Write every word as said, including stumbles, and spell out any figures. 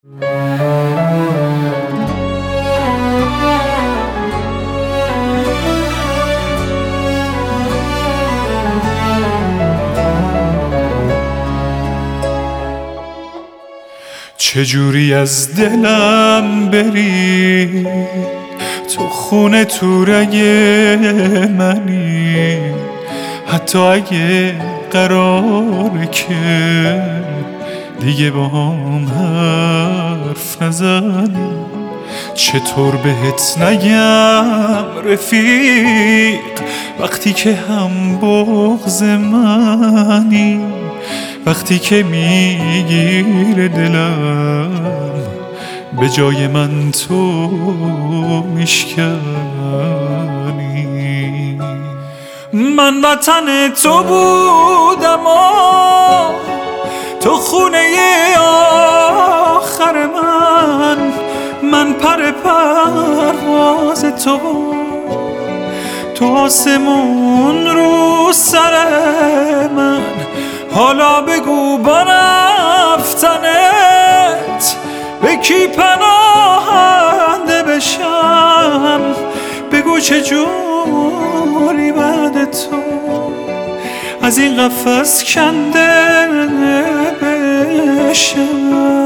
چجوری از دلم بری، تو خونه تو رگ منی، حتی اگه قراره که دیگه با هم حرف نزنی. چطور بهت نگم رفیق وقتی که هم بغض منی، وقتی که میگیره دلم به جای من تو میشکنی. من وطن تو بودم و تو خونه آخر من، من پر پرواز تو، تو آسمون رو سر من. حالا بگو با رفتنت به کی پناهنده بشم، بگو چجوری بعد تو از این قفس کنده بشم.